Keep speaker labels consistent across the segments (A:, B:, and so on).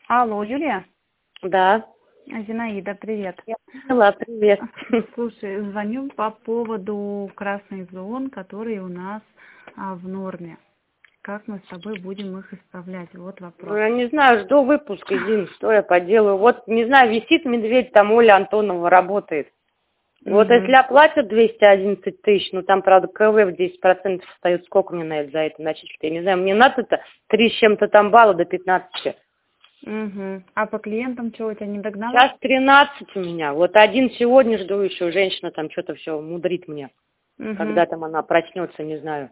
A: Алло, Юлия?
B: Да.
A: Зинаида, привет.
B: Я поняла, привет.
A: Слушай, звоню по поводу красных зон, которые у нас в норме. Как мы с тобой будем их исправлять? Вот
B: Ну,
A: вопрос.
B: я не знаю, жду выпуска, Зин, что я поделаю. Вот, не знаю, висит медведь, там Оля Антонова работает. Вот если оплатят 211 тысяч, ну там, правда, КВ в 10% встает, сколько мне на это за это начислить? Я не знаю, мне надо-то 3 с чем-то там балла до 15.
A: А по клиентам что, у тебя не догнала?
B: Сейчас 13 у меня. Вот один сегодня жду еще, женщина там что-то все мудрит мне. Когда там она проснется, не знаю.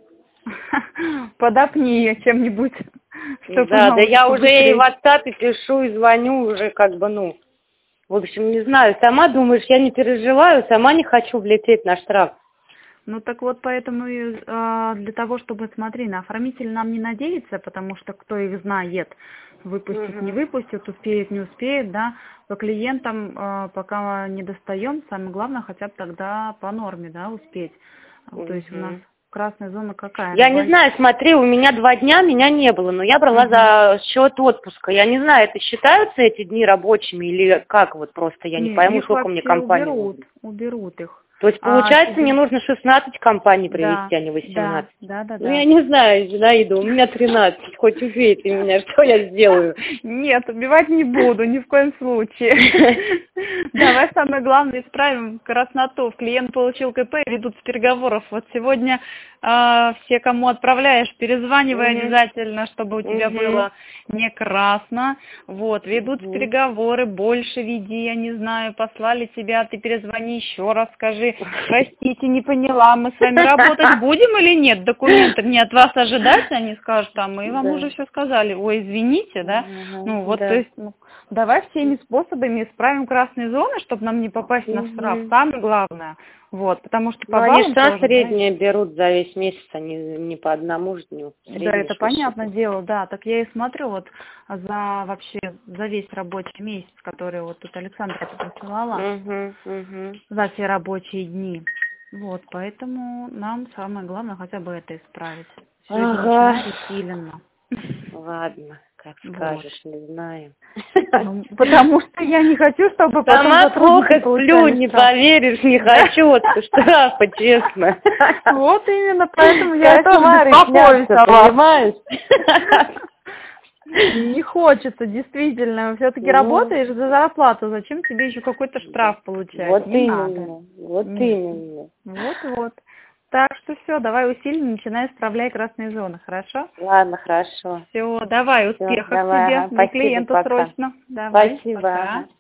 A: Подопни ее чем-нибудь.
B: Да, я уже ей в WhatsApp пишу и звоню уже как бы, ну, в общем, не знаю, сама думаешь, я не переживаю, сама не хочу влететь на штраф.
A: Ну так вот поэтому для того, чтобы, смотри, на оформитель нам не надеяться, потому что кто их знает, выпустит, не выпустит, успеет, не успеет, да. По клиентам пока не достаем, самое главное хотя бы тогда по норме, да, успеть. То есть у нас красная зона какая?
B: Я не знаю, смотри, у меня 2 дня, меня не было, но я брала за счет отпуска. Я не знаю, это считаются эти дни рабочими или как, вот просто я не пойму, сколько мне компаний.
A: Уберут их.
B: То есть, получается, мне нужно 16 компаний привести, а не 18.
A: Да.
B: Ну, я не знаю, Зинаида, у меня 13, хоть убей ты меня, что я сделаю?
A: Нет, убивать не буду, ни в коем случае. Давай самое главное исправим красноту. Клиент получил КП, ведут с переговоров. Вот сегодня все, кому отправляешь, перезванивай обязательно, чтобы у тебя было не красно. Вот, ведут с переговоры, больше веди, я не знаю, послали тебя, ты перезвони еще раз, скажи, простите, не поняла, мы с вами работать будем или нет? Документы мне от вас ожидать, они скажут, мы вам уже все сказали. Ой, извините, да? Ну вот, то есть, давай всеми способами исправим красные зоны, чтобы нам не попасть на штраф. Самое главное. Вот, потому что по
B: они
A: баллам
B: что
A: тоже,
B: среднее берут за весь месяц, они не по одному дню.
A: Да, это понятное дело, да. Так я и смотрю вот за весь рабочий месяц, который вот тут Александра присылала, за все рабочие дни. Вот, поэтому нам самое главное хотя бы это исправить. Все это начинать усиленно.
B: Ладно, как скажешь, не знаю.
A: Ну, потому что я не хочу, чтобы потом
B: сама плохо сплю, не поверишь, не хочу вот штрафа, честно.
A: Вот именно, поэтому я тоже беспокоюсь о вас.
B: Понимаешь?
A: Не хочется, действительно. Все-таки работаешь за зарплату, зачем тебе еще какой-то штраф получать?
B: Вот
A: не
B: именно,
A: надо.
B: именно.
A: Вот. Так что все, давай усиленно начинай исправлять красные зоны, хорошо?
B: Ладно, хорошо.
A: Все, давай, успехов тебе, для клиента срочно. Давай,
B: Спасибо.
A: пока.